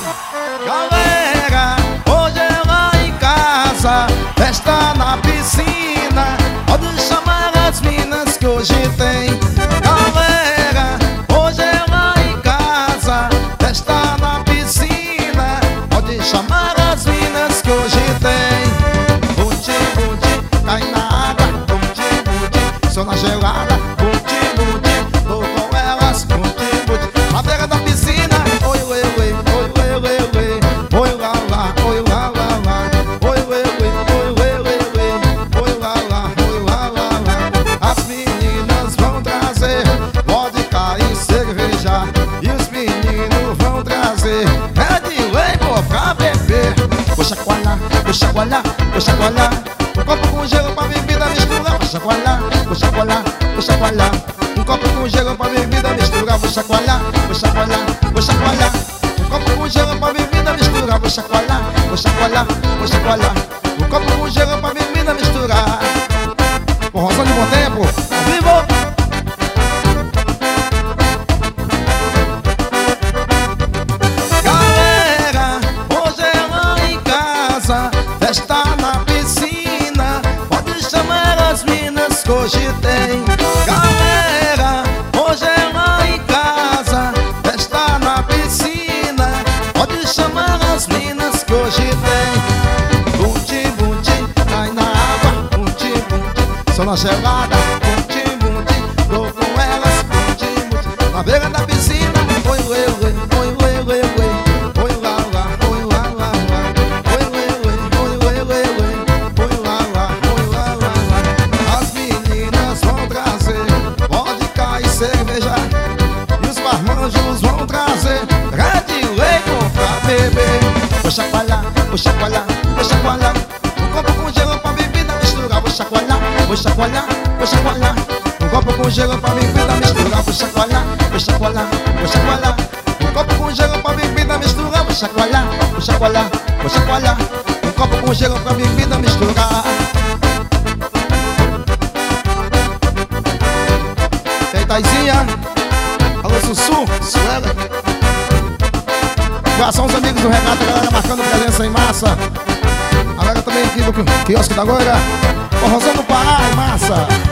Galera, hoje é lá em casa, festa na piscina. Pode chamar as minas que hoje tem. Galera, hoje é lá em casa, festa na piscina. Pode chamar as minas que hoje tem. Buti, buti, cai na água. Buti, buti, sou na gelada. Buti, buti, tô com elas. Buti, buti, na beira da piscina. Oi, oi, oi, oi, oi, oi, oi. Oi, lá, lá, oi, lá, lá, lá. Oi, oi, oi, oi, oi, oi, oi. Oi, lá, lá, oi, lá, lá, lá. As meninas vão trazer vodka e cerveja. E os meninos vão trazer Red Label pra beber. Vou chacoalhar, vou chacoalhar, vou chacoalhar. Um copo com gelo pra bebida misturar. Vou chacoalhar, vou chacoalhar, vou chacoalhar. Um copo com gelo pra bebida misturar. Vou chacoalhar, vou chacoalhar, vou chacoalhar. Um copo com gelo pra bebida misturar. Vou chacoalhar, vou chacoalhar, vou chacoalhar. Um copo com gelo pra bebida misturar. Forrozão de bom tempo, ao vivo. Galera, hoje é lá em casa, festa na piscina. Pode chamar as minas que hoje tem. Galera, hoje é lá em casa, festa na piscina. Pode chamar as minas que hoje tem. Buti, buti, cai na água. Buti, buti, sou na gelada. Buti, buti, tô com elas. Buti, buti, na beira da piscina. Oi, oi, oi, oi, oi, oi, oi. Oi, lá, lá, oi, lá, lá, lá. Oi, oi, oi, oi, oi, oi, oi. Oi, lá, lá, oi, lá, lá, lá. As meninas vão trazer vodka e cerveja. E os marmanjos vão trazer Red Label pra beber. Vou chacoalhar, vou chacoalhar, vou chacoalhar. Um copo com gelo pra bebida misturar. Vou chacoalhar, vou chacoalhar, vou chacoalhar. Um copo com gelo pra bebida misturar. Vou chacoalhar, vou chacoalhar, vou chacoalhar. Um copo com gelo pra bebida misturar. Vou chacoalhar, vou chacoalhar, vou chacoalhar. Um copo com gelo pra bebida misturar. E aí, Taizinha? Alô, Sussu, Suela. Abração aos amigos do Renato, a galera marcando presença em massa. A galera também aqui do quiosque da Goiânia. Forrozão do Pará, em massa.